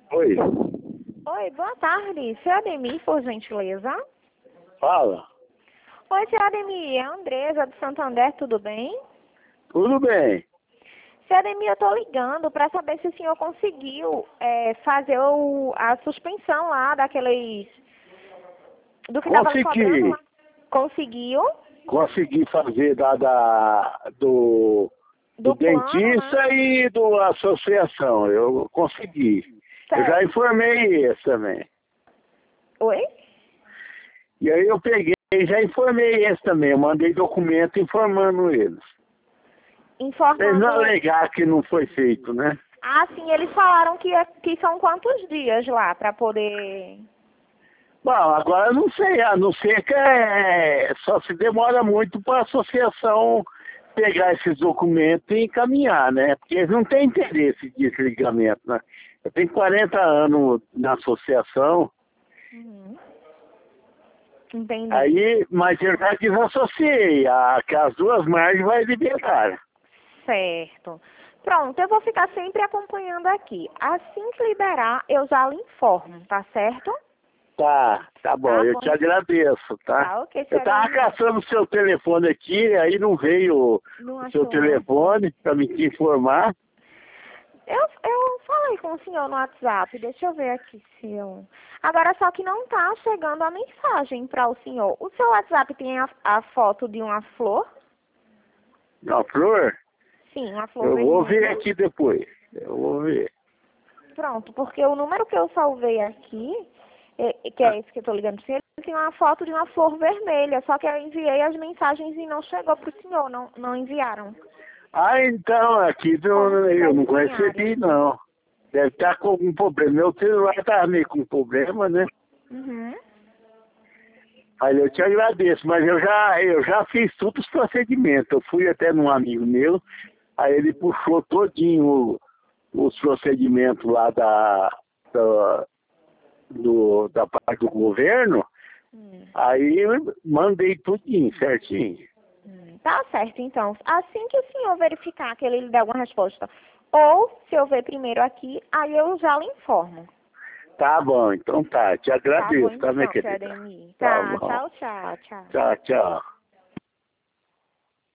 Oi, Oi, boa tarde. Seu Ademir, por gentileza? fala. Oi, seu Ademir, é a Andresa do Santander, tudo bem? Tudo bem? Seu Ademir, eu tô ligando para saber se o senhor conseguiu fazer a suspensão lá daqueles... do que estava cobrando Consegui. lá. Conseguiu? Consegui fazer do Do plano, né? dentista e do associação. Eu consegui. Eu já Certo. informei esse também. Oi? E aí eu peguei e já informei esse também. Eu mandei documento informando eles. Eles não Informando... alegar que não foi feito, né? Ah, sim, eles falaram que são quantos dias lá para poder... Bom, agora eu não sei, a não ser que só se demora muito para a associação pegar esses documentos e encaminhar, né? Porque eles não têm interesse de desligamento, né? Eu tenho 40 anos na associação, Uhum. Entendi. aí, mas eu já desassociei, que as duas margens vai liberar. Certo. Pronto, eu vou ficar sempre acompanhando aqui. Assim que liberar, eu já lhe informo, tá certo? Tá bom, Tá eu te bom. agradeço, tá? Tá ok, Eu tava senhora. caçando o seu telefone aqui, aí não veio Não o seu achou, né? telefone para me te informar. Eu falei com o senhor no WhatsApp, deixa eu ver aqui se eu... Agora, só que não tá chegando a mensagem para o senhor. O seu WhatsApp tem a foto de uma flor? Não, Flor? Sim, uma flor Eu vou ver vermelha. aqui depois. Eu vou ver. Pronto, porque o número que eu salvei aqui, que é esse que eu estou ligando para o senhor, ele tem uma foto de uma flor vermelha, só que eu enviei as mensagens e não chegou para o senhor, não enviaram. Então, aqui Como se eu não tivesse em área. recebi, não. Deve estar com algum problema. Meu celular está meio com problema, né? Uhum. Aí eu te agradeço, mas eu já fiz todos os procedimentos. Eu fui até num amigo meu, aí ele puxou todinho os procedimentos lá da, da parte do governo, Hum. aí eu mandei tudinho, certinho. Tá certo, então. Assim que o senhor verificar que ele lhe der alguma resposta, ou se eu ver primeiro aqui, aí eu já lhe informo. Tá bom, então tá. Te Tá bom agradeço, tá, minha então, seu querida? Ademir. Tá Tá, bom. tchau, tchau, tchau. Tchau, tchau.